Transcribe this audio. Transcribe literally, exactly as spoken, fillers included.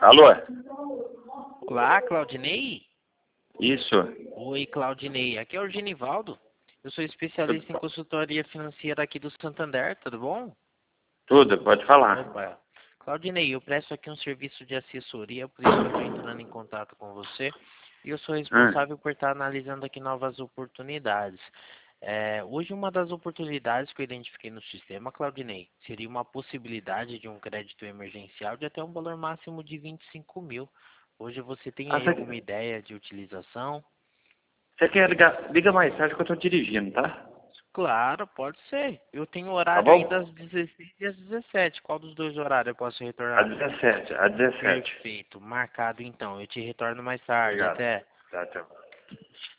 Alô? Olá, Claudinei? Isso. Oi, Claudinei. Aqui é o Genivaldo. Eu sou especialista em consultoria financeira aqui do Santander, tudo bom? Tudo, pode falar. Opa. Claudinei, eu presto aqui um serviço de assessoria, por isso que eu estou entrando em contato com você. E eu sou Hum. responsável por estar analisando aqui novas oportunidades. É, hoje, uma das oportunidades que eu identifiquei no sistema, Claudinei, seria uma possibilidade de um crédito emergencial de até um valor máximo de vinte e cinco mil. Hoje você tem Ah, aí você, alguma ideia de utilização? você quer ligar? Liga mais tarde que eu tô dirigindo, tá? Claro, pode ser. Eu tenho Tá horário aí das bom? dezesseis e às dezessete. Qual dos dois horários eu posso A retornar? dezessete, a dezessete. Perfeito. Marcado então. Eu te retorno mais tarde. Obrigado. Até. Tá, tchau.